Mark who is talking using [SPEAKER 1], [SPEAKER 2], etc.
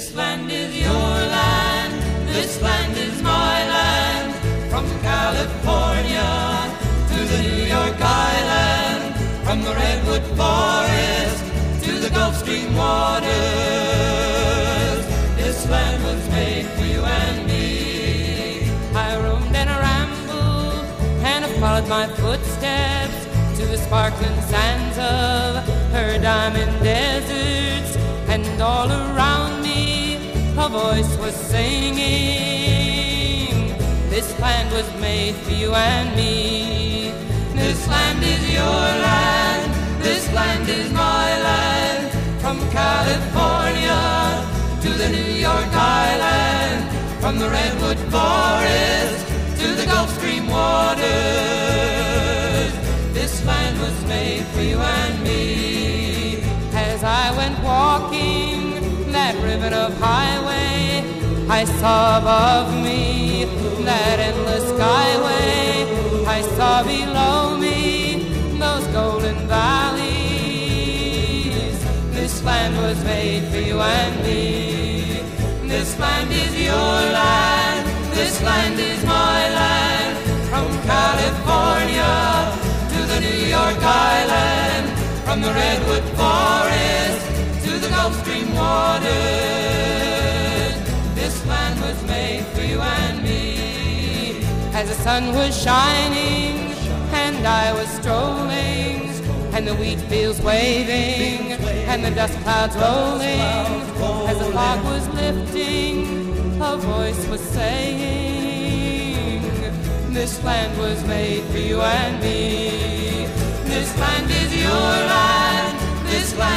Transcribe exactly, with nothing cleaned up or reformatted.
[SPEAKER 1] This land is your land, this land is my land. From California to the New York Island, from the Redwood Forest to the Gulf Stream waters. This land was made for you and me. I roamed and I rambled and I followed my footsteps to the sparkling sands of her diamond deserts, and all around me a voice was singing, this land was made for you and me. This land is your land, this land is my land. From California to the New York Island, from the Redwood Forest to the Gulf Stream waters. This land was made for you and me. As I went walking that ribbon of highway, I saw above me that endless skyway. I saw below me those golden valleys. This land was made for you and me. This land is your land, this land is my land. From California to the New York Island, from the Redwood Forest to the Gulf Stream waters. This land was made for you and me. As the sun was shining and I was strolling, and the wheat fields waving and the dust clouds rolling, as the fog was lifting, a voice was saying, this land was made for you and me. This land is your land, this land